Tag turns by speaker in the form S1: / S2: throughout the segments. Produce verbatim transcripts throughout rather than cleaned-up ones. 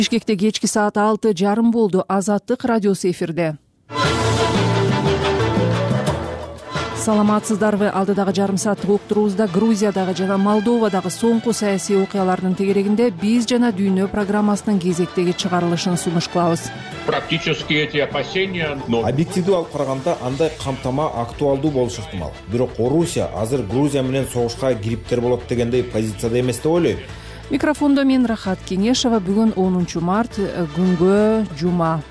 S1: Бишкекте кечки саат алты жарым болду. Азаттык радиосу эфирде. Саламатсыздарбы? Алдыдагы жарым сааттык уктуруубузда Грузиядагы жана Молдовадагы соңку саясий окуялардын тегерегинде биз жана дүйнө программасынын кезектеги чыгарылышын сунуш кылабыз.
S2: Практически эти опасения, но
S3: объективдүү алып караганда андай камтама актуалдуу болушу ыктымал. Бирок Орусия азыр Грузия менен согушка кириптер болот дегендей позицияда эмес деп ойлойм.
S1: Микрофондо мен Рахат Кеңешова. Бүгүн онунчу март, күнгө жума.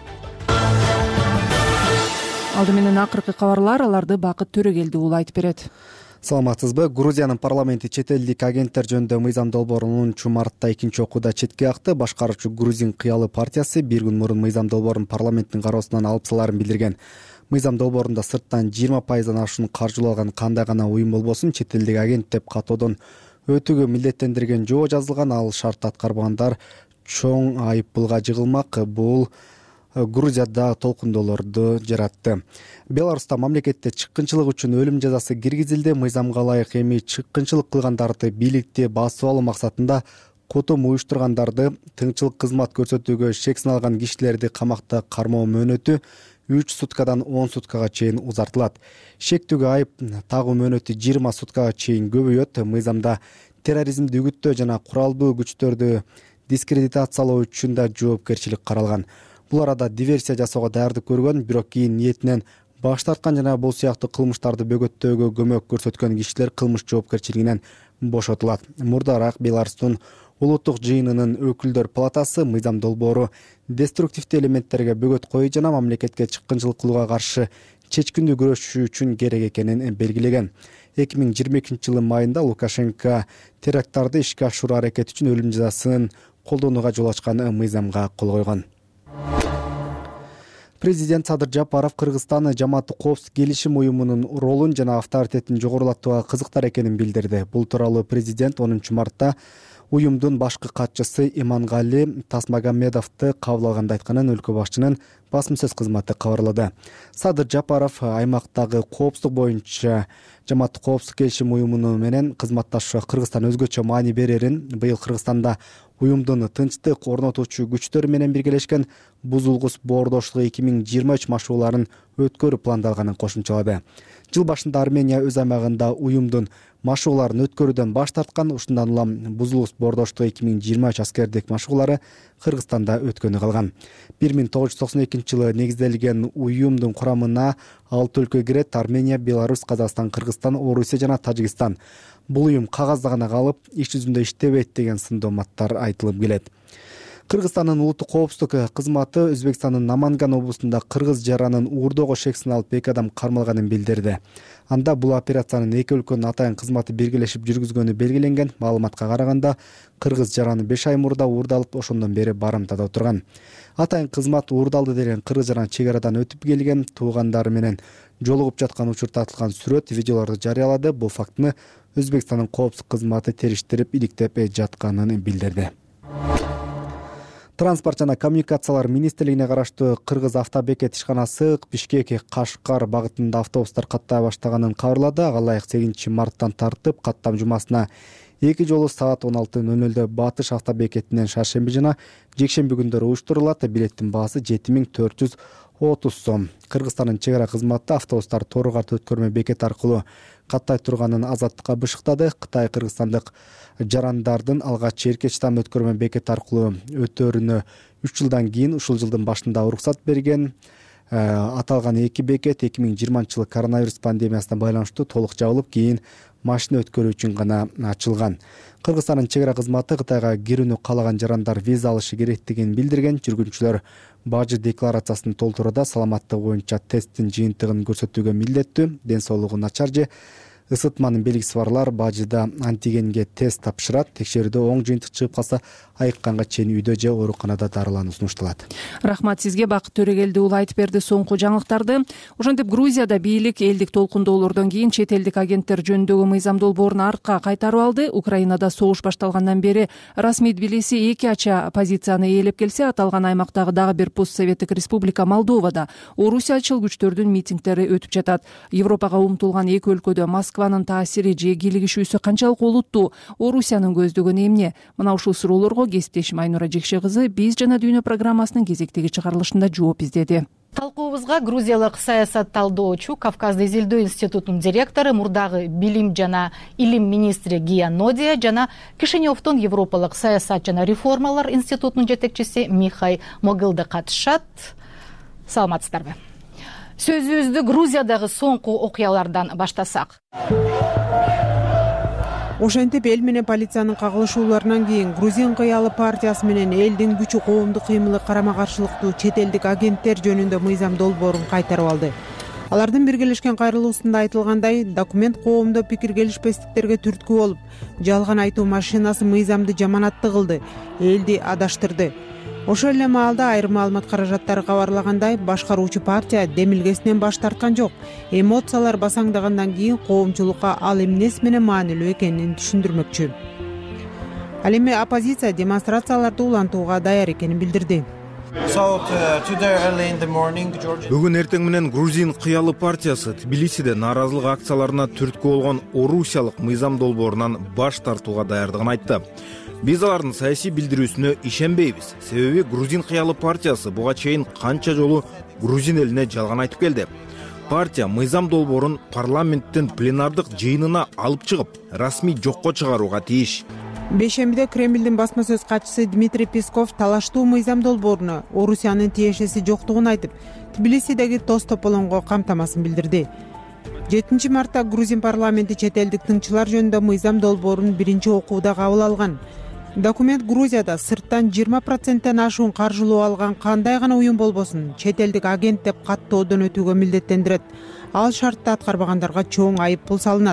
S1: Алды менен акыркы кабарлар, аларды Бакыт Төрөгелди улайтып берет.
S4: Саламатсызбы? Грузиянын парламенти чет элдик агенттер жөнүндө мыйзам долбоорун онунчу мартта экинчи окууда четке акты. Башкаруучу Грузин кыялы партиясы бир күн мурун мыйзам долбоорун парламенттин кароосунан алып салаарын билдирген. Мыйзам долбоорунда сырттан жыйырма пайыздан ашуун каржылалган кандай гана уюм болбосун чет элдик агент деп катоодон өтүүгө милдеттендирген жоо жазылган. Ал шарт аткарбагандар чоң айыппулга жыгылмак. Бул Грузияда толкундоолорду жаратты. Беларуста мамлекетте чыккынчылык үчүн өлүм жазасы киргизилди. Мыйзамга ылайык эми чыккынчылык кылгандарды бийликти басып алуу максатында котом уюштургандарды, тыңчылык кызмат көрсөтүүгө шек сыналган кишилерди камакта кармоо мөөнөтү үч суткадан он суткага чейин узартылат. Шектүүгө айып тагуу мөөнөтү жыйырма суткага чейин көбөйөт. Мыйзамда терроризмди үгүттөө жана куралдуу күчтөрдү дискредитациялоо үчүн да жоопкерчилик каралган. Бул арада диверсия жасоого даярдык көргөн, бирок кийин ниетинен баш тарткан жана бул сыяктуу кылмыштарды бөгөттөөгө көмөк көрсөткөн кишилер кылмыш жоопкерчилигинен бошотулат. Мурдараак Беларустун улуттук жыйынынын өкүлдөр палатасы мыйзам долбоору деструктивдүү элементтерге бөгөт коюу жана мамлекетке чыккынчылык кылууга каршы чечкиндүү күрөшүү үчүн керек экенин белгилеген. эки миң жыйырма экинчи жылдын майында Лукашенко теракттарды ишке ашыруу аракети үчүн өлүм жазасын колдонууга жол ачкан мыйзамга кол койгон. Президент Садыр Жапаров Кыргызстан жамааттык коопсуздук келишим уюмунун ролун жана авторитетин жогорулатууга кызыктар экенин билдирди. Бул тууралуу президент онунчу мартта уюмдун башкы катчысы Имангали Тасмагамедовду кабыл алганда айтканын өлкө башчынын басма сөз кызматы кабарлады. Садыр Жапаров аймактагы коопсуздук боюнча жамааттык коопсуздук келишим уюмуну менен кызматташууга Кыргызстан өзгөчө маани берерин, быйыл Кыргызстанда уюмдун тынчтык орнотуучу күчтөрү менен биргелешкен бузулгус боордоштугу эки миң жыйырма үч машыгууларын өткөрүү пландалганын кошумчалады. Жыл башында Армения өз аймагында уюмдун машыгууларын өткөрүүдөн баш тарткан. Ушундан улам бузулгус боордоштугу эки миң жыйырма үч аскердик машыгуулары Кыргызстанда өткөнү калган. бир миң тогуз жүз токсон экинчи жылы негизделген уюмдун курамына алты өлкө кирет: Армения, Беларусь, Казакстан, Кыргызстан, Орусия жана Тажикстан. Бул уюм кагазда гана калып, иш жүзүндө иштебейт деген сындооматтар айтылып келет. Кыргызстандын улуттук коопсуздук кызматы Өзбекстандын Наманган облусунда кыргыз жаранын уурдоого шек сыналып эки адам кармалганын билдирди. Анда бул операциянын эки өлкөнүн атайын кызматы биргелешип жүргүзгөнү белгиленген. Маалыматка караганда, кыргыз жараны беш ай мурда уурдалып, ошондон бери барымтада отурган. Атайын кызмат уурдалды деген кыргыз жаран чек арадан өтүп келген, туугандары менен жолугуп жаткан учурда тартылган сүрөт, видеолорду жарыялады. Бул фактыны Өзбекстандын коопсуздук кызматы териштирип, иликтеп жатканын билдирди. Транспорт жана коммуникациялар министрлигине караштуу Кыргыз автобекет ишканасы Бишкек Кашкар багытында автобустар каттай баштаганын кабарлады. Ага ылайык сегизинчи марттан тартып, каттам жумасына эки жолу саат он алты нөл нөлдө Батыш автобекетинен шаршемби жана жекшемби күндөрү уюштурулат. Билеттин баасы жети миң төрт жүз отуз сом. Кыргызстандын чек ара кызматы автобустар Тору карт өткөрмө бекет аркылуу каттай турганын азаттыкка бышыктады. Кытай кыргызстандык жарандардын алгач эркеч там өткөрмө бекет аркылуу өтөрүнө үч жылдан кийин ушул жылдын башында уруксат берген. Аталган эки бекет эки миң жыйырманчы жылы коронавирус пандемиясына байланыштуу толук жабылып, кийин машина өткөрүү үчүн гана ачылган. Кыргызстандын чек ара кызматы Кытайга кирүүнү каалаган жарандар виза алышы керектигин билдирген. Жүргүнчүлөр бажы декларациясын толтурууда саламаттыгы боюнча тесттин жыйынтыгын көрсөтүүгө милдеттүү. Ден соолугу начар же ысытманын белгиси барлар бажыда антигенге тест тапшырат. Текшерүүдө оң жыйынтык чыгып калса, айыкканга чейин үйдө же ооруканада дарылануу сунушталат.
S1: Рахмат сизге. Бакыт Төрөгелди улайтып берди соңку жаңылыктарды. Ошентип Грузияда бийлик элдик толкундоолордон кийин чет элдик агенттер жөнүндөгү мыйзам долбоорун артка кайтарып алды. Украинада согуш башталгандан бери расмий Тбилиси эки ача позицияны ээлеп келсе, аталган аймактагы дагы бир постсоветтик республика Молдовада орусиячыл күчтөрдүн митингдери өтүп жатат. Европага умтулган эки өлкөдө Москва Москванын таасири же кийлигишүүсү канчалык олуттуу? Орусиянын көздөгөнү эмне? Мына ушул суроолорго кесиптешим Айнура Жекше кызы «Биз жана дүйнө» программасынын кезектеги чыгарылышында жооп издеди.
S5: Талкуубузга грузиялык саясат талдоочу, Кавказды изилдөө институтунун директору, мурдагы билим жана илим министри Гия Нодия жана Кишиневдон Европалык саясат жана реформалар институтунун жетекчиси Михай Могилды катышат. Саламатсыздарбы? Сөзүбүздү Грузиядагы соңку окуялардан баштасак.
S6: Ошентип эл менен полициянын кагылышууларынан кийин Грузин кыялы партиясы менен элдин күчү коомдук кыймылы карама каршылыктуу чет элдик агенттер жөнүндө мыйзам долбоорун кайтарып алды. Алардын биргелешкен кайрылуусунда айтылгандай, документ коомдо пикир келишпестиктерге түрткү болуп, жалган айтуу машинасы мыйзамды жаманаттуу кылды, элди адаштырды. Ошол эле маалда айрым маалымат каражаттары кабарлагандай, башкаруучу партия демилгесинен баш тарткан жок. Эмоциялар басаңдагандан кийин коомчулукка ал эмнеси менен маанилүү экенин түшүндүрмөкчү. Ал эми оппозиция демонстрацияларды улантууга даяр экенин билдирди.
S3: Бүгүн эртең менен Грузин кыялы партиясы Тбилисиде нааразылык акцияларына түрткү болгон орусиялык мыйзам долбоорунан баш тартууга даярдыгын айтты. Биз алардын саясий билдирүүсүнө ишенбейбиз. Себеби Грузин кыялы партиясы буга чейин канча жолу Грузин элине жалган айтып келди. Партия мыйзам долбоорун парламенттин пленардык жыйынына алып чыгып, расмий жокко чыгарууга тийиш.
S6: Бейшембиде Кремлдин басма сөз катчысы Дмитрий Песков талаштуу мыйзам долбооруна Орусиянын тиешеси жоктугун айтып, Тбилисидеги тоз тополоңго камтамасын билдирди. жетинчи мартта Грузин парламенти чет элдик тыңчылар жөнүндө мыйзам долбоорун биринчи окууда кабыл алган. Документ Грузияда сырттан жыйырма проценттен ашуун каржылоо алган кандай гана уюм болбосун, чет элдик агент деп каттоодон өтүүгө милдеттендирет. Ал шартты аткарбагандарга чоң айып пул салынат.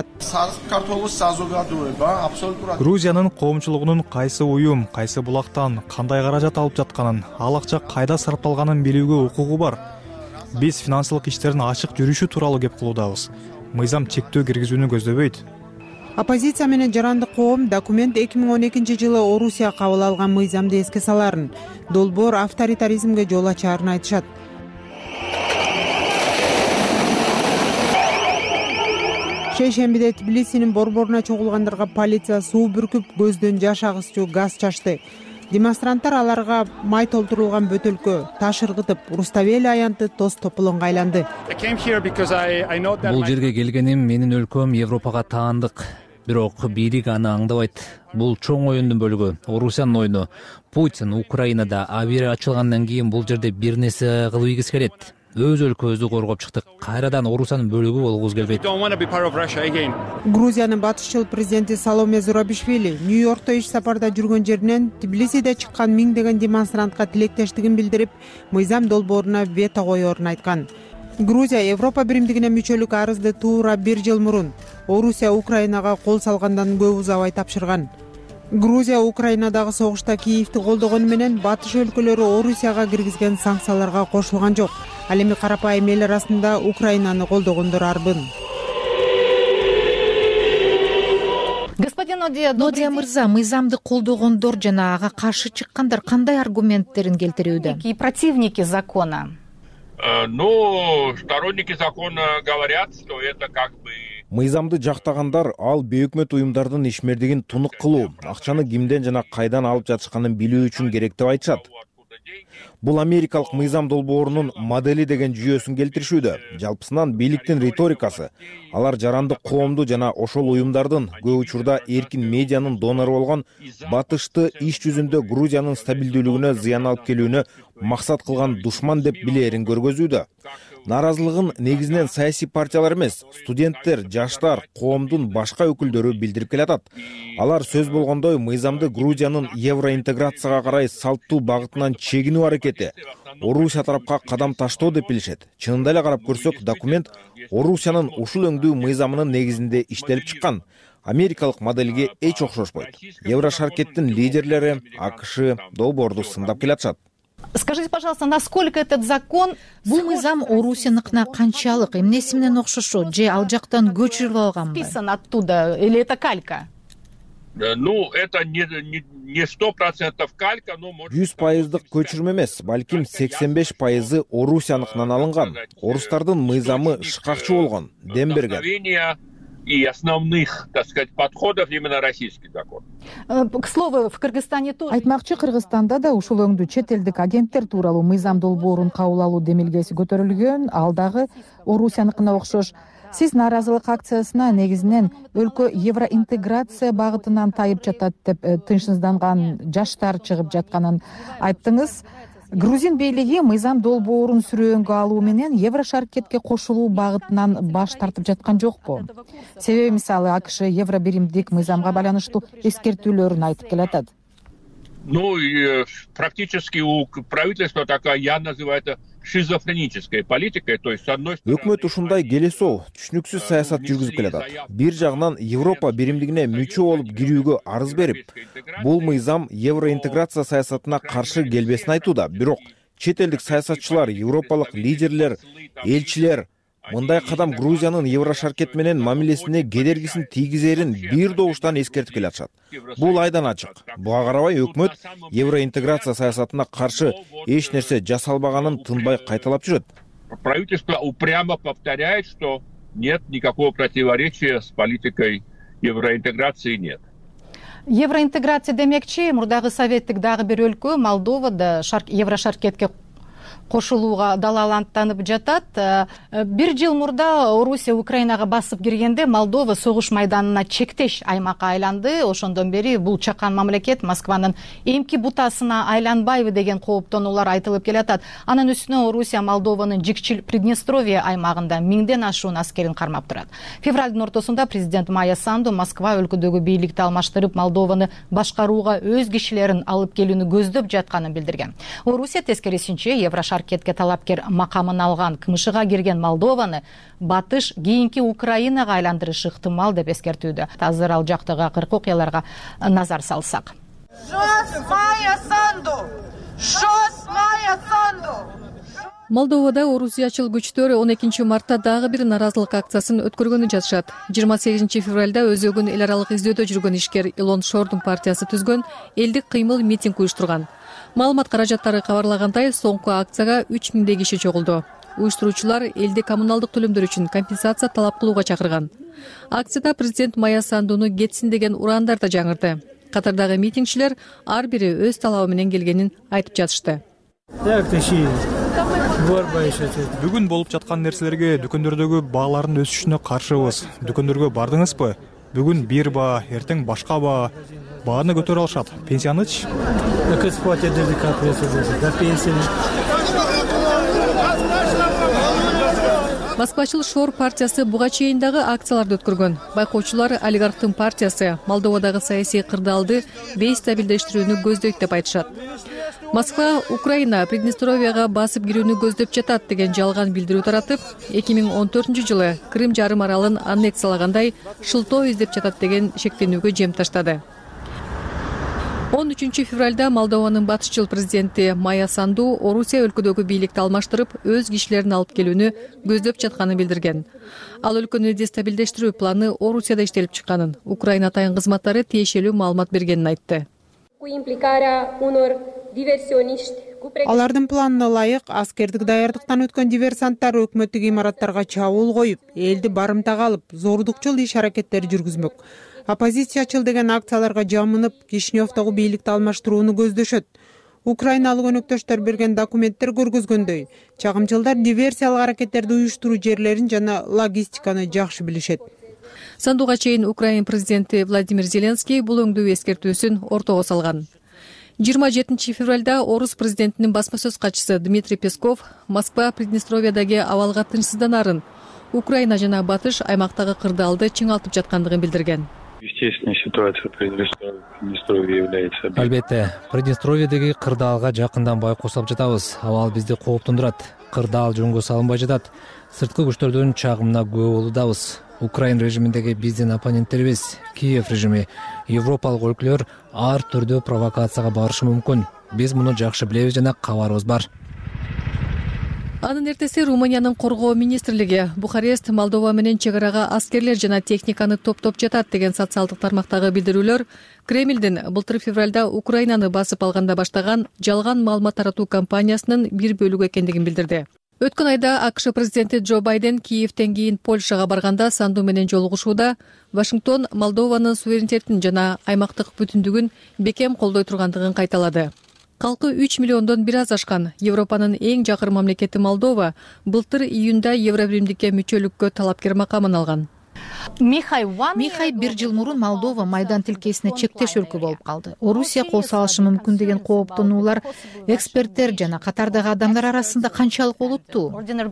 S7: Грузиянын коомчулугунун кайсы уюм, кайсы булактан кандай каражат алып жатканын, ал акча кайда сарпталганын билүүгө укугу бар. Биз финансылык иштердин ачык жүрүшү тууралуу кеп кылуудабыз. Мыйзам чектөө киргизүүнү көздөбөйт.
S6: Оппозиция менен жарандык коом документ эки миң он экинчи жылы Орусия кабыл алган мыйзамды эске саларын, долбоор авторитаризмге жол ачаарын айтышат. Шейшембиде Тбилисинин борборуна чогулгандарга полиция суу бүркүп, көздөн жаш агызчу газ чачты. Демонстранттар аларга май толтурулган бөтөлкө, таш ыргытып, Руставели аянты тоз тополоңго айланды.
S8: Бул жерге келгеним менин өлкөм Европага таандык. Бирок бийлик аны аңдабайт. Бул чоң оюндун бөлүгү, Орусиянын оюну. Путин Украинада авиа ачылгандан кийин бул жерде бир нерсе кылып ийгиси келет. Өз өлкөбүздү коргоп чыктык. Кайрадан Орусиянын бөлүгү болгубуз келбейт.
S6: Грузиянын батышчыл президенти Саломе Зурабишвили Нью-Йоркто иш сапарда жүргөн жеринен Тбилисиде чыккан миңдеген демонстрантка тилектештигин билдирип, мыйзам долбооруна вето коёрун айткан. Грузия Европа биримдигине мүчөлүк арызды туура бир жыл мурун Орусия Украинага кол салгандан көп узабай тапшырган. Грузия Украинадагы согушта Киевти колдогону менен батыш өлкөлөрү Орусияга киргизген санкцияларга кошулган жок. Ал эми карапайым эл арасында Украинаны колдогондор арбын.
S5: Господин Нодия мырза, мыйзамды колдогондор жана ага каршы чыккандар кандай аргументтерин келтирүүдө? И противники закона.
S2: Ну, сторонники закона говорят, что это как бы
S3: Мыйзамды жактагандар ал бейөкмөт уюмдардын ишмердигин тунук кылуу, акчаны кимден жана кайдан алып жатышканын билүү үчүн керек деп айтышат. Бул америкалык мыйзам долбоорунун модели деген жүйөсүн келтиришүүдө. Жалпысынан бийликтин риторикасы, алар жарандык коомду жана ошол уюмдардын көп учурда эркин медианын донору болгон батышты иш жүзүндө Грузиянын стабилдүүлүгүнө зыян алып келүүнү максат кылган душман деп билээрин көргөзүүдө. Нааразылыгын негизинен саясий партиялар эмес, студенттер, жаштар, коомдун башка өкүлдөрү билдирип келатат. Алар сөз болгондой мыйзамды Грузиянын евроинтеграцияга карай салттуу багытынан чегинүү аракети, Орусия тарапка кадам таштоо деп билишет. Чынында эле карап көрсөк, документ Орусиянын ушул өңдүү мыйзамынын негизинде иштелип чыккан. Америкалык моделге эч окшошпойт. Еврошаркеттин лидерлери АКШ долбоорду сындап келатышат.
S5: Скажите, пожалуйста, насколько этот закон... Бул мыйзам Орусияныкына канчалык, эмнеси менен окшошот, же ал жактан көчүрүп алганбы? Писан оттуда, или это калька?
S2: Ну, это не сто процентов калька, но...
S3: жүз пайыздык көчүрмө эмес, балким сексен беш пайызы Орусияныкынан алынган. Орустардын мыйзамы шыкакчы болгон, дем берген.
S2: и основных, так сказать, подходов именно российский закон.
S5: К слову, в Кыргызстане тоже.
S9: Айтмакчы, Кыргызстанда да ушул өңдүү чет элдик агенттер тууралуу мыйзам долбоорун кабыл алуу демилгеси көтөрүлгөн. Ал дагы Орусияныкына окшош. Сиз нааразылык акциясына негизинен өлкө евроинтеграция багытынан тайып жатат деп тынчсызданган жаштар чыгып жатканын айттыңыз. Грузин бийлиги мыйзам долбоорун сүрөөнгө алуу менен Еврошаркетке кошулуу багытынан баш тартып жаткан жокпу? Себеби мисалы АКШ евробиримдик мыйзамга байланыштуу эскертүүлөрүн айтып келатат.
S2: Ну, практически у правительства такая, я называю это шизофренической политикой, то есть с одной стороны...
S3: Өкмөт ушундай келесоо, түшүнүксүз саясат жүргүзүп келатат. Бир жагынан Европа биримдигине мүчө болуп кирүүгө арыз берип, бул мыйзам евроинтеграция саясатына каршы келбесин айтууда. Бирок чет элдик саясатчылар, европалык лидерлер, элчилер мындай кадам Грузиянын Еврошаркет менен мамилесине кедергисин тийгизерин бир добуштан эскертип келатышат. Бул айдан ачык. Буга карабай өкмөт евроинтеграция саясатына каршы эч нерсе жасалбаганын тынбай кайталап жүрөт.
S2: Правительство упрямо повторяет, что нет никакого противоречия с политикой евроинтеграции, нет.
S5: Евроинтеграция демекчи, мурдагы советтик дагы бир өлкө Молдовада Еврошаркетке кошулууга далаланттанып жатат. Бир жыл мурда Орусия Украинага басып киргенде Молдова согуш майданына чектеш аймакка айланды. Ошондон бери бул чакан мамлекет Москванын эмки бутасына айланбайбы деген кооптонуулар айтылып келатат. Анын үстүнө Орусия Молдованын жикчил Приднестровье аймагында миңден ашуун аскерин кармап турат. Февралдын ортосунда президент Майя Санду Москва өлкөдөгү бийликти алмаштырып Молдованы башкарууга өз кишилерин алып келүүнү көздөп жатканын билдирген. Орусия тескерисинче Еврошаркетке талапкер макамын алган кымышыга кирген Молдованы батыш кийинки Украинага айландырышы ыктымал деп эскертүүдө. Азыр ал жактагы акыркы окуяларга назар салсак.
S1: Молдовада орусиячыл күчтөр он экинчи мартта дагы бир наразылык акциясын өткөргөнү жатышат. жыйырма сегизинчи февралда өзөгүн эл аралык издөөдө жүргөн ишкер Илон Шордун партиясы түзгөн элдик кыймыл митинг уюштурган. Маалымат каражаттары кабарлагандай, соңку акцияга үч миңдей киши чогулду. Уюштуруучулар элди коммуналдык төлөмдөр үчүн компенсация талап кылууга чакырган. Акцияда президент Майя Сандуну кетсин деген ураандар да жаңырды. Катардагы митингчилер ар бири өз талабы менен келгенин айтып жатышты.
S7: Бүгүн болуп жаткан нерселерге дүкөндөрдөгү баалардын өсүшүнө каршыбыз. Дүкөндөргө бардыңызбы? Бүгүн бир баа, эртең башка баа. Бааны көтөрө алышат. Пенсиянычы?
S1: Москвачыл Шор партиясы буга чейин дагы акцияларды өткөргөн. Байкоочулар олигархтын партиясы Молдовадагы саясий кырдаалды бейстабилдештирүүнү көздөйт деп айтышат. Москва Украина Приднестровьяга басып кирүүнү көздөп жатат деген жалган билдирүү таратып, эки миң он төртүнчү жылы Крым жарым аралын аннексиялагандай шылтоо издеп жатат деген шектенүүгө жем таштады. он үчүнчү февралда Молдованын батышчыл президенти Майя Санду Орусия өлкөдөгү бийликти алмаштырып, өз кишилерин алып келүүнү көздөп жатканын билдирген. Ал өлкөнү дестабилдештирүү планы Орусияда иштелип чыкканын, Украина тайын кызматтары тиешелүү маалымат бергенин айтты.
S6: Алардын планына ылайык аскердик даярдыктан өткөн диверсанттар өкмөттүк имараттарга чабуул коюп, элди барымтага алып, зордукчул иш аракеттери жүргүзмөк. Оппозициячыл деген акцияларга жамынып, Кишиневдогу бийликти алмаштырууну көздөшөт. Украиналык өнөктөштөр берген документтер көргөзгөндөй, чагымчылдар диверсиялык аракеттерди уюштуруу жерлерин жана логистиканы жакшы билишет.
S1: Сандуга чейин Украина президенти Владимир Зеленский бул өңдүү эскертүүсүн ортого салган. жыйырма жетинчи февралда Орус президентинин басма сөз катчысы Дмитрий Песков Москва Приднестровьядагы абалга тынчсызданарын, Украина жана батыш аймактагы кырдаалды чыңалтып жаткандыгын билдирген.
S10: Естественная ситуация в Приднестровье является.
S8: Албетте, Приднестровьедеги кырдаалга жакындан байкосуп жатабыз. Абал бизди кооптондурат. Кырдаал жөнгө салынбай жатат. Сырткы күчтөрдүн чагымына күбө болуудабыз. Украин режиминдеги биздин оппоненттерибиз, Киев режими, европалык өлкөлөр ар түрдүү провокацияга барышы мүмкүн. Биз муну жакшы билебиз жана кабарыбыз бар.
S1: Анын эртеси Румыниянын коргоо министрлиги Бухарест Молдова менен чек арага аскерлер жана техниканы топтоп жатат деген социалдык тармактагы билдирүүлөр Кремлдин былтыр февралда Украинаны басып алганда баштаган жалган маалымат таратуу кампаниясынын бир бөлүгү экендигин билдирди.
S11: Өткөн айда АКШ президенти Джо Байден Киевден кийин Польшага барганда Санду менен жолугушууда Вашингтон Молдованын суверенитетин жана аймактык бүтүндүгүн бекем колдой тургандыгын кайталады. Калкы үч миллиондон бир аз ашкан Европанын эң жакыр мамлекети Молдова былтыр июнда Евробиримдикке мүчөлүккө талапкер макамын алган.
S5: Михай бир жыл мурун Молдова майдан тилкесине чектеш өлкө болуп калды. Орусия кол салышы мүмкүн деген кооптонуулар эксперттер жана катардагы адамдар арасында канчалык олуттуу?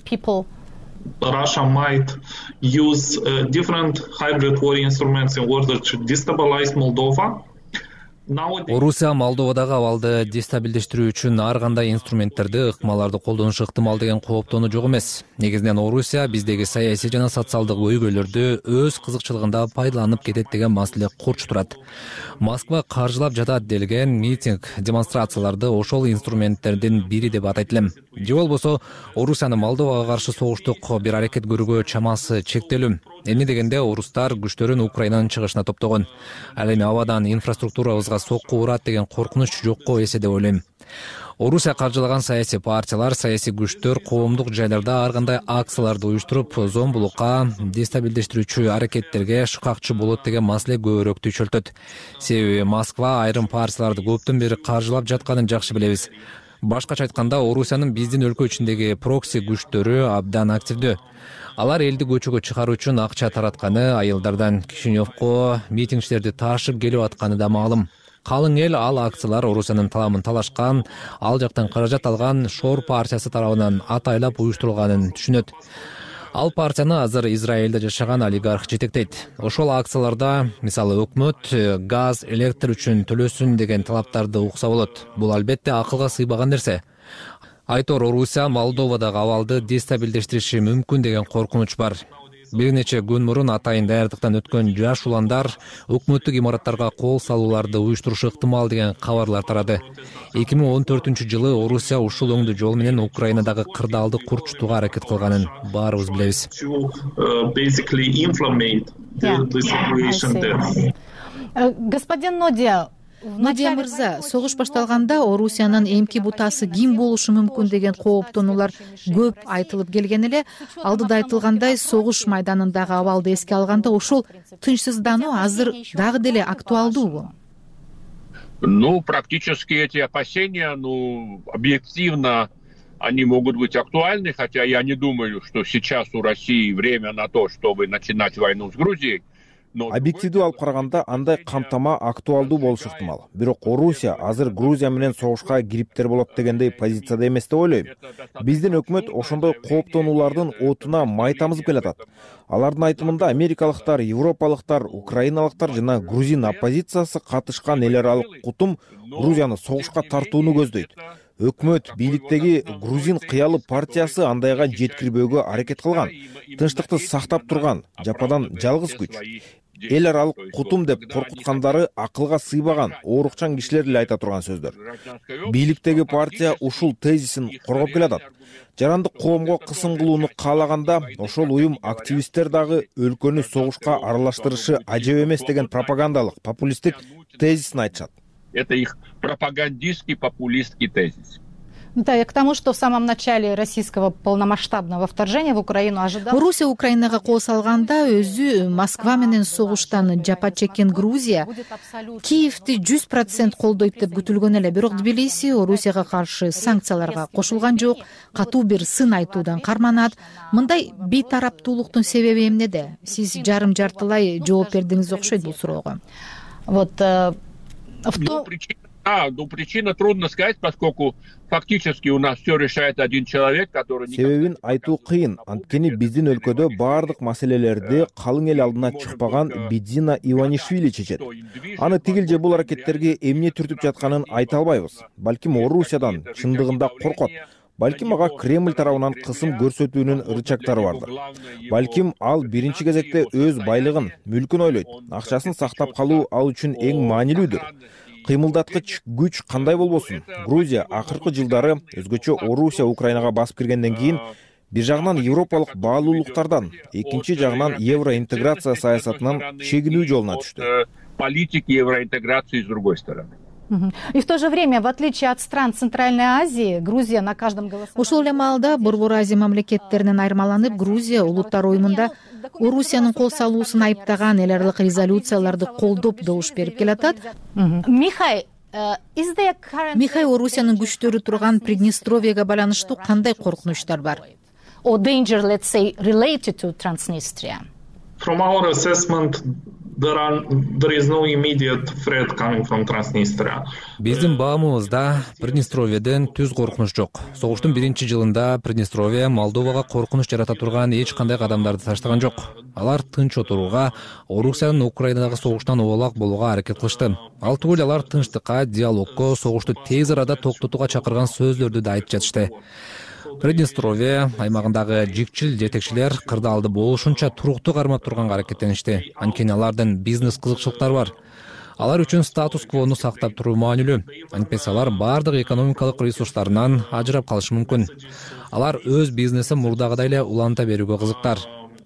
S12: Russia might use uh, different hybrid war instruments in order to destabilize Moldova.
S8: Орусия Молдовадагы абалды дестабилдештирүү үчүн ар кандай инструменттерди, ыкмаларды колдонушу ыктымал деген кооптонуу жок эмес. Негизинен Орусия биздеги саясий жана социалдык өйгөлөрдү өз кызыкчылыгында пайдаланып кетет деген маселе курч турат. Москва каржылап жатат делген митинг, демонстрацияларды ошол инструменттердин бири деп атайт элем. Же болбосо Орусиянын Молдовага каршы согуштук бир аракет көрүүгө чамасы чектелүү. Эмне дегенде орустар күчтөрүн Украинанын чыгышына топтогон. Ал эми абадан инфраструктурабызга сокку урат деген коркунуч жокко эсе деп ойлойм. Орусия каржылаган саясий партиялар, саясий күчтөр коомдук жайларда ар кандай акцияларды уюштуруп, зомбулукка, дестабилдештирүүчү аракеттерге шыкакчы болот деген маселе көбүрөөк түйчөлтөт. Себеби Москва айрым партияларды көптөн бери каржылап жатканын жакшы билебиз. Башкача айтканда, Орусиянын биздин өлкө ичиндеги прокси күчтөрү абдан активдүү. Алар элди көчөгө чыгаруу үчүн акча таратканы, айылдардан Кишиневко митингчилерди ташып келип атканы да маалым. Калың эл ал акциялар Орусиянын таламын талашкан, ал жактан каражат алган Шор партиясы тарабынан атайлап уюштурулганын түшүнөт. Ал партияны азыр Израилде жашаган олигарх жетектейт. Ошол акцияларда, мисалы, өкмөт газ, электр үчүн төлөсүн деген талаптарды укса болот. Бул албетте акылга сыйбаган нерсе. Айтор Орусия Молдовадагы абалды дестабилдештириши мүмкүн деген коркунуч бар. Бир нече күн мурун атайын даярдыктан өткөн жаш уландар өкмөттүк имараттарга кол салууларды уюштурушу ыктымал деген кабарлар тарады. эки миң он төртүнчү жылы Орусия ушул өңдүү жол менен Украинадагы кырдаалды курчутууга аракет кылганын баарыбыз билебиз.
S5: Господин Нодия, Нодия мырза, согуш башталганда Орусиянын эмки бутасы ким болушу мүмкүн деген кооптонуулар көп айтылып келген эле. Алдыда айтылгандай, согуш майданындагы абалды эске алганда ошол тынчсыздануу азыр дагы деле актуалдуубу?
S2: Ну, практически эти опасения, ну, объективно они могут быть актуальны, хотя я не думаю, что сейчас у России время на то, чтобы начинать войну с Грузией.
S3: Объективдүү алып караганда андай камтама актуалдуу болушу ыктымал. Бирок Орусия азыр Грузия менен согушка кириптер болот дегендей позицияда эмес деп ойлойм. Биздин өкмөт ошондой кооптонуулардын отуна май тамызып келатат. Алардын айтымында америкалыктар, европалыктар, украиналыктар жана грузин оппозициясы катышкан эл аралык кутум Грузияны согушка тартууну көздөйт. Өкмөт бийликтеги грузин кыялы партиясы андайга жеткирбөөгө аракет кылган. Тынчтыкты сактап турган жападан жалгыз күч. Эл аралык кутум деп коркуткандары акылга сыйбаган, оорукчан кишилер эле айта турган сөздөр. Бийликтеги партия ушул тезисин коргоп келатат. Жарандык коомго кысым кылууну каалаганда, ошол уюм активисттер дагы өлкөнү согушка аралаштырышы ажеп эмес деген пропагандалык, популисттик тезисин айтышат.
S2: Это их пропагандистский, популистский тезис.
S5: Да, и к тому, что в самом начале российского полномасштабного вторжения в Украину ожидал...
S9: Орусия Украинага кол салганда өзү Москва менен согуштан жапа чеккен Грузия Киевди жүз процент колдойт деп күтүлгөн эле. Бирок Тбилиси Орусияга каршы санкцияларга кошулган жок, катуу бир сын айтуудан карманат. Мындай бейтараптуулуктун себеби эмнеде? Сиз жарым-жартылай жооп бердиңиз окшойт бул суроого.
S5: Вот...
S2: Ну, причина, да, ну, причина трудно сказать, поскольку фактически у нас все решает один человек, который...
S3: Себебин айтуу кыйын. Анткени биздин өлкөдө баардык маселелерди калың эл алдына чыкпаган Бидзина Иванишвили чечет. Аны тигил же бул аракеттерге эмне түртүп жатканын айта албайбыз. Балким Орусиядан чындыгында коркот. Балким ага Кремль тарабынан кысым көрсөтүүнүн рычагтары бардыр. Балким ал биринчи кезекте өз байлыгын, мүлкүн ойлойт. Акчасын сактап калуу ал үчүн эң маанилүүдүр. Кыймылдаткыч күч кандай болбосун? Грузия акыркы жылдары өзгөчө Орусия Украинага басып киргенден кийин бир жагынан европалык баалуулуктардан, экинчи жагынан евроинтеграция саясатынан чегинүү жолуна түштү.
S2: Политик евроинтеграции с другой стороны.
S5: И в то же время, в отличие от стран Центральной Азии, Грузия на каждом голосовании...
S9: Ошол эле маалда Борбор Азия мамлекеттеринен айырмаланып, Грузия улуттар уюмунда Орусиянын кол салуусун айыптаган эл аралык резолюцияларды колдоп добуш берип келатат.
S5: Михай,
S9: Михай, Орусиянын күчтөрү турган Приднестровьеге байланыштуу кандай коркунучтар бар?
S5: Or danger, let's say, related to Transnistria?
S12: From our assessment, there are there is no immediate threat coming from Transnistria.
S8: Биздин баамыбызда Приднестровьеден түз коркунуч жок. Согуштун биринчи жылында Приднестровье Молдовага коркунуч жарата турган эч кандай кадамдарды таштаган жок. Алар тынч отурууга, Орусиянын Украинадагы согуштан убалак болууга аракет кылышты. Ал түгүл алар тынчтыкка, диалогко, согушту тез арада токтотууга чакырган сөздөрдү да айтып жатышты. Приднестровье аймагындагы жикчил жетекчилер кырдаалды болушунча туруктуу кармап турганга аракеттеништи. Анткени алардын бизнес кызыкчылыктары бар. Алар үчүн статус-квону сактап туруу маанилүү. Антпесе алар бардык экономикалык ресурстарынан ажырап калышы мүмкүн. Алар өз бизнесин мурдагыдай эле уланта берүүгө кызыктар.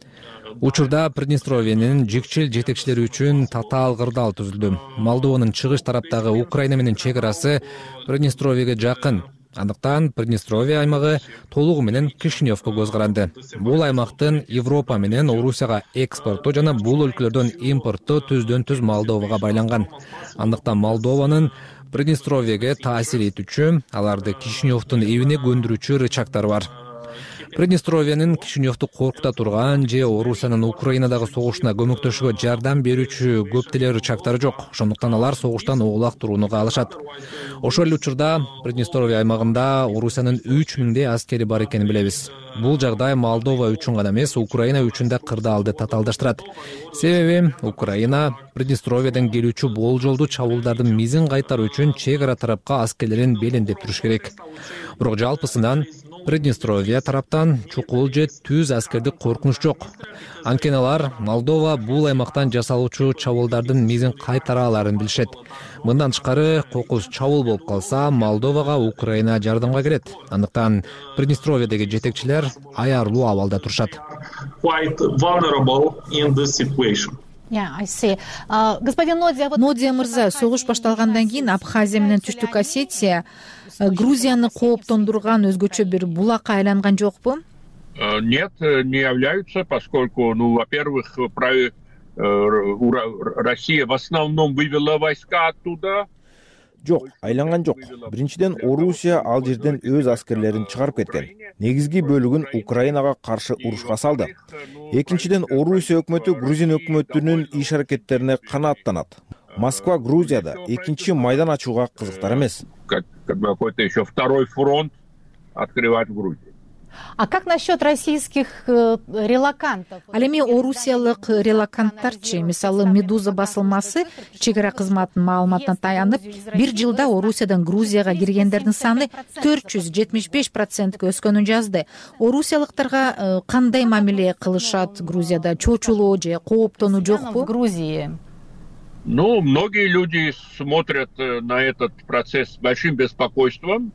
S8: Учурда Приднестровьенин жикчил жетекчилери үчүн татаал кырдаал түзүлдү. Молдованын чыгыш тараптагы Украина менен чек арасы Приднестровьеге жакын. Андыктан Приднестровье аймагы толугу менен Кишиневко көз каранды. Бул аймактын Европа менен Орусияга экспорту жана бул өлкөлөрдөн импортту түздөн түз Молдовага байланган. Андыктан Молдованын Приднестровьеге таасир этүүчү, аларды Кишиневдун эбине көндүрүүчү рычагтары бар. Приднестровьенин Кишиневду коркута турган же Орусиянын Украинадагы согушуна көмөктөшүүгө жардам берүүчү көп деле рычагтары жок. Ошондуктан алар согуштан оолак турууну каалашат. Ошол эле учурда Приднестровье аймагында Орусиянын үч миңдей аскери бар экенин билебиз. Бул жагдай Молдова үчүн гана эмес, Украина үчүн да кырдаалды татаалдаштырат. Себеби Украина Приднестровьеден келүүчү болжолдуу чабуулдардын мизин кайтаруу үчүн чек ара тарапка аскерлерин белиндеп туруш керек. Бирок жалпысынан Приднестровье тараптан чукул же түз аскердик коркунуч жок. Анткени алар Молдова бул аймактан жасалуучу чабуулдардын мизин кайтара аларын билишет. Мындан тышкары кокус чабуул болуп калса, Молдовага Украина жардамга келет. Андыктан Приднестровьедеги жетекчилер аярлуу абалда турушат.
S12: Quite vulnerable in this situation.
S5: Yeah, I see. Uh, господин Нодия, вот...
S9: Нодия мырза, согуш башталгандан кийин Абхазия менен Түштүк Осетия Грузияны кооптондурган өзгөчө бир булакка айланган жокпу?
S2: Нет, не являются, поскольку, ну, во-первых, Россия в основном вывела войска оттуда.
S3: Жок, айланган жок. Биринчиден, Орусия ал жерден өз аскерлерин чыгарып кеткен. Негизги бөлүгүн Украинага каршы урушка салды. Экинчиден, Орусия өкмөтү Грузин өкмөтүнүн иш аракеттерине канааттанат. Москва Грузияда экинчи майдан ачууга кызыктар эмес.
S2: Какой-то еще второй фронт открывать в Грузии.
S5: А как насчет российских релакантов?
S9: Ал эми орусиялык релаканттарчы, мисалы Медуза басылмасы чек ара кызматынын маалыматына таянып, бир жылда Орусиядан Грузияга киргендердин саны төрт жүз жетимиш беш процентке өскөнүн жазды. Орусиялыктарга кандай мамиле кылышат Грузияда? Чочулоо же кооптонуу жокпу?
S5: В Грузии.
S2: Ну, многие люди смотрят на этот процесс с большим беспокойством.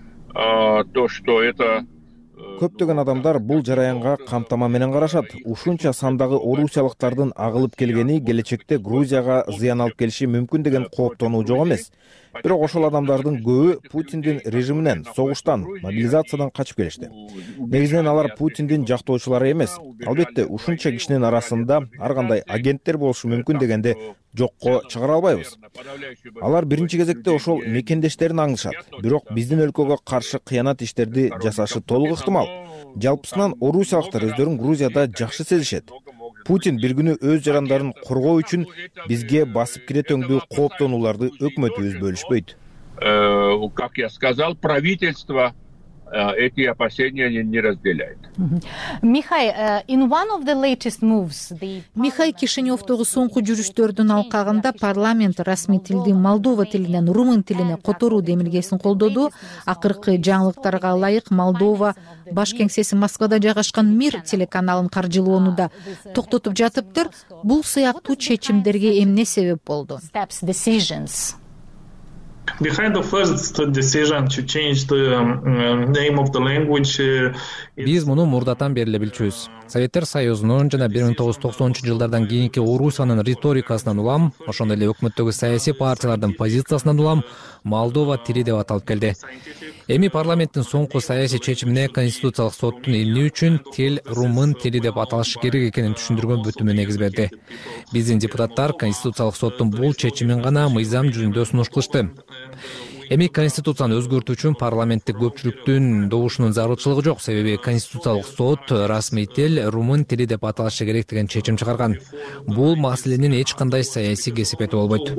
S2: То, что это...
S3: Көптөгөн адамдар бул жараянга камтама менен карашат. Ушунча сандагы орусиялыктардын агылып келгени келечекте Грузияга зыян алып келиши мүмкүн деген кооптонуу жок эмес. Бирок ошол адамдардын көбү Путиндин режиминен, согуштан, мобилизациядан качып келишти. Негизинен алар Путиндин жактоочулары эмес. Албетте, ушунча кишинин арасында ар кандай агенттер болушу мүмкүн дегенде жокко чыгара албайбыз. Алар биринчи кезекте ошол мекендештерин аңдышат. Бирок биздин өлкөгө каршы кыянат иштерди жасашы толук ыктымал. Жалпысынан орусиялыктар өздөрүн Грузияда жакшы сезишет. Путин бир күнү өз жарандарын коргоо үчүн бизге басып кире төңдүү кооптонууларды өкмөтүбүз бөлүшпөйт.
S2: Как я сказал, правительство эти опасения не разделяет.
S5: Михай, in one of the latest moves, the...
S9: Михай Кишиневдогу соңку жүрүштөрдүн алкагында парламент расмий тилди Молдова тилинен румын тилине которуу демилгесин колдоду. Акыркы жаңылыктарга ылайык Молдова баш кеңсеси Москвада жайгашкан Мир телеканалын каржылоону да токтотуп жатыптыр. Бул сыяктуу чечимдерге эмне себеп болду?
S5: Steps, decisions.
S12: Behind the first decision to change the name of the language.
S8: Биз муну мурдатан бери эле билчүбүз. Советтер Союзунун жана бир миң тогуз жүз токсонунчу жылдардан кийинки Орусиянын риторикасынан улам, ошондой эле өкмөттөгү саясий партиялардын позициясынан улам Молдова тили деп аталып келди. Эми парламенттин соңку саясий чечимине Конституциялык соттун эмне үчүн тил румын тили деп аталышы керек экенин түшүндүргөн бүтүмү негиз берди. Биздин депутаттар Конституциялык соттун бул чечимин гана мыйзам жүзүндө сунуш кылышты. Эми Конституцияны өзгөртүү үчүн парламенттик көпчүлүктүн добушунун зарылчылыгы жок, себеби Конституциялык сот расмий тил румын тили деп аталышы керек деген чечим чыгарган. Бул маселенин эч кандай саясий кесепети болбойт.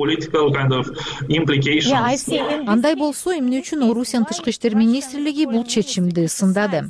S9: Андай болсо, эмне үчүн Орусиянын тышкы иштер министрлиги бул чечимди сындады?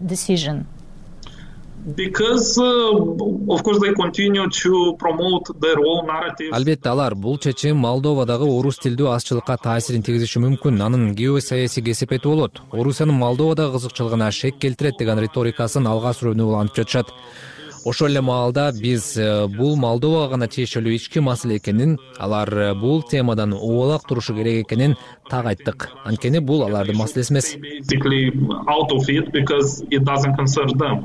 S12: Because, uh, of course, they continue to promote their own narrative.
S8: Албетте алар бул чечим Молдовадагы орус тилдүү азчылыкка таасирин тийгизиши мүмкүн. Анын геосаясий кесепети болот. Орусиянын Молдовадагы кызыкчылыгына шек келтирет деген риторикасын алга сүрүүнү улантып жатышат. Ошол эле маалда биз бул Молдовага гана тиешелүү ички маселе экенин, алар бул темадан убалак турушу керек экенин так айттык. Анткени бул алардын маселеси эмес.
S12: Basically out of it because it doesn't concern them.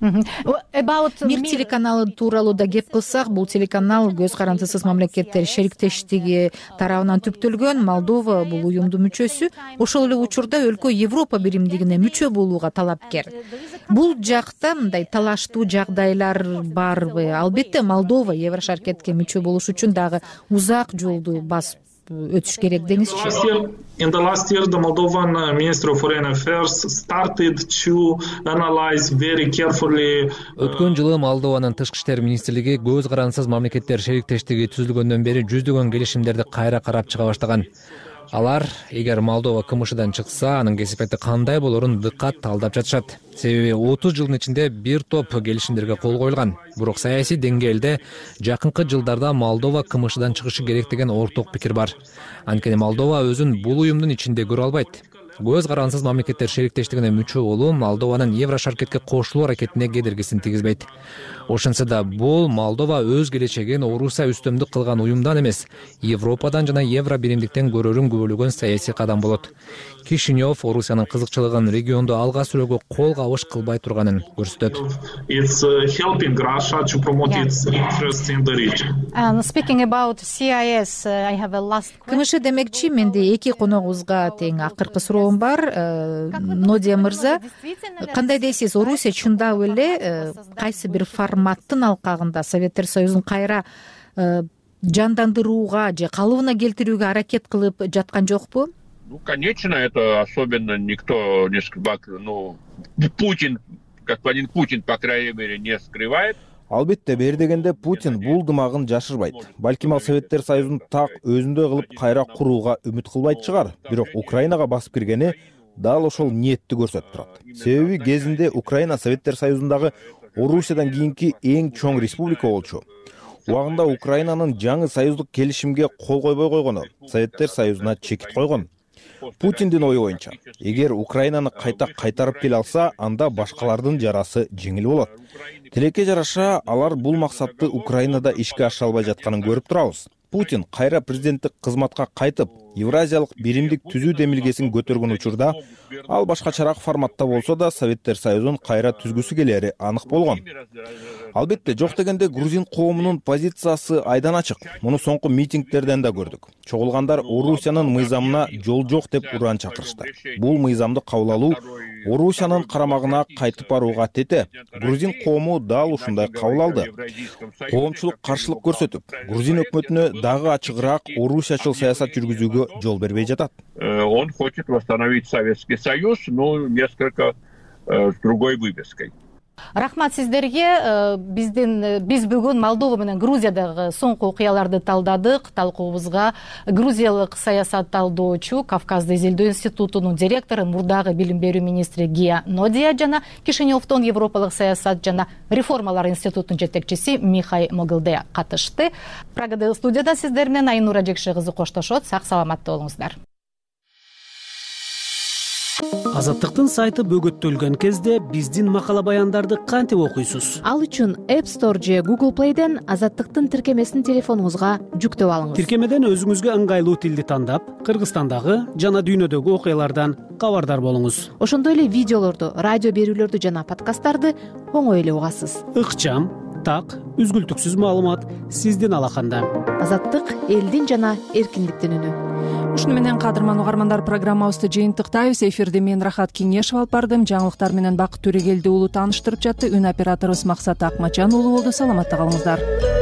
S9: Мир телеканалы тууралуу да кеп кылсак, бул телеканал көз карандысыз мамлекеттер шериктештиги тарабынан түптөлгөн. Молдова бул уюмдун мүчөсү, ошол эле учурда өлкө Европа биримдигине мүчө болууга талапкер. Бул жакта мындай талаштуу жагдайлар барбы? Албетте Молдова Еврошаркетке мүчө болуш үчүн дагы узак жолду басып өтүш керек деңизчи.
S12: In the last year, the Moldovan Ministry of Foreign Affairs started to analyze very carefully.
S8: Өткөн жылы Молдованын тышкы иштер министрлиги көз карансыз мамлекеттер шериктештиги түзүлгөндөн бери жүздөгөн келишимдерди кайра карап чыга баштаган. Алар, эгер Молдова КМШдан чыкса, анын кесепети кандай болорун дыккат талдап жатышат. Себеби отуз жылдын ичинде бир топ келишимдерге кол коюлган. Бирок саясий деңгээлде жакынкы жылдарда Молдова КМШдан чыгышы керек деген орток пикир бар. Анткени Молдова өзүн бул уюмдун ичинде көрө албайт. Көз карансыз мамлекеттер шериктештигине мүчө болуу Молдованын Еврошаркетке кошулуу аракетине кедергисин тийгизбейт. Ошентсе да бул Молдова өз келечегин Орусия үстөмдүк кылган уюмдан эмес, Европадан жана Евро биримдиктен көрөрүн күбөлөгөн саясий кадам болот. Кишинев Орусиянын кызыкчылыгын регионду алга сүрөөгө кол кабыш кылбай турганын көрсөтөт.
S12: It's helping Russia to promote its interests in the region.
S5: And speaking about C I S, I have a last question.
S9: КМШ демекчи, менде эки коногубузга тең акыркы суроом бар. Нодия мырза, кандай дейсиз, Орусия чындап эле кайсы бир форматтын алкагында Советтер Союзун кайра жандандырууга же калыбына келтирүүгө аракет кылып жаткан жокпу?
S2: Ну, конечно, это особенно никто не скрывает, ну, Путин, господин Путин, по крайней мере, не скрывает.
S3: Албетте, бери дегенде Путин бул дымагын жашырбайт. Балким ал Советтер Союзун так өзүндөй кылып кайра курууга үмүт кылбайт чыгар. Бирок Украинага басып киргени дал ошол ниетти көрсөтүп турат. Себеби кезинде Украина Советтер Союзундагы Орусиядан кийинки эң чоң республика болчу. Убагында Украинанын жаңы союздук келишимге кол койбой койгону Советтер Союзуна чекит койгон. Путиндин ою боюнча, эгер Украинаны кайта кайтарып келе алса, анда башкалардын жарасы жеңил болот. Тилекке жараша, алар бул максатты Украинада ишке ашыра албай жатканын көрүп турабыз. Путин кайра президенттик кызматка кайтып, Евразиялык биримдик түзүү демилгесин көтөргөн учурда, ал башкачараак форматта болсо да Советтер Союзун кайра түзгүсү келери анык болгон. Албетте, жок дегенде грузин коомунун позициясы айдан ачык. Муну соңку митингдерден да көрдүк. Чогулгандар Орусиянын мыйзамына жол жок деп уран чакырышты. Бул мыйзамды кабыл алуу Орусиянын карамагына кайтып барууга тете. Грузин коому дал ушундай кабыл алды. Коомчулук каршылык көрсөтүп, грузин өкмөтүнө дагы ачыгыраак орусиячыл саясат жүргүзүүгө жол бербей жатат.
S2: Он хочет восстановить Советский Союз, но несколько с другой вывеской.
S5: Рахмат сиздерге. Биздин биз бүгүн Молдова менен Грузиядагы соңку окуяларды талдадык. Талкуубузга грузиялык саясат талдоочу, Кавказды изилдөө институтунун директору, мурдагы билим берүү министри Гия Нодия жана Кишиневдон Европалык саясат жана реформалар институтунун жетекчиси Михай Могилде катышты. Прагада студияда сиздер менен Айнура Жекши кызы коштошот. Сак саламатта болуңуздар.
S13: Азаттыктын сайты бөгөттөлгөн кезде биздин макала баяндарды кантип окуйсуз?
S14: Ал үчүн App Store же Google Play'ден Азаттыктын тиркемесин телефонуңузга жүктөп алыңыз.
S13: Тиркемеден өзүңүзгө ыңгайлуу тилди тандап, Кыргызстандагы жана дүйнөдөгү окуялардан кабардар болуңуз.
S14: Ошондой эле видеолорду, радио берүүлөрдү жана подкасттарды оңой эле угасыз.
S13: Ыкчам, так, үзгүлтүксүз маалымат сиздин алаканда.
S14: Азаттык элдин жана эркиндиктин үнү.
S1: Ушуну менен кадырман угармандар, программабызды жыйынтыктайбыз. Эфирде мен Рахат Кеңешов алып бардым. Жаңылыктар менен Бакыт Төрөгелди уулу тааныштырып жатты. Үн операторубуз Максат Акмачан уулу болду. Саламатта калыңыздар.